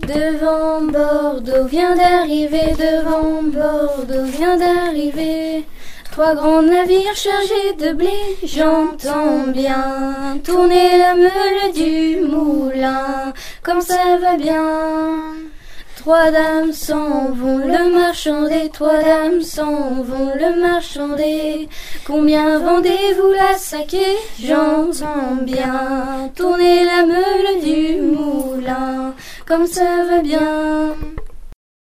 Devant Bordeaux vient d'arriver, devant Bordeaux vient d'arriver. 3 grands navires chargés de blé, j'entends bien tourner la meule du moulin, comme ça va bien. 3 dames s'en vont le marchander, 3 dames s'en vont le marchander. Combien vendez-vous la saké? J'entends bien tourner la meule du moulin, comme ça va bien.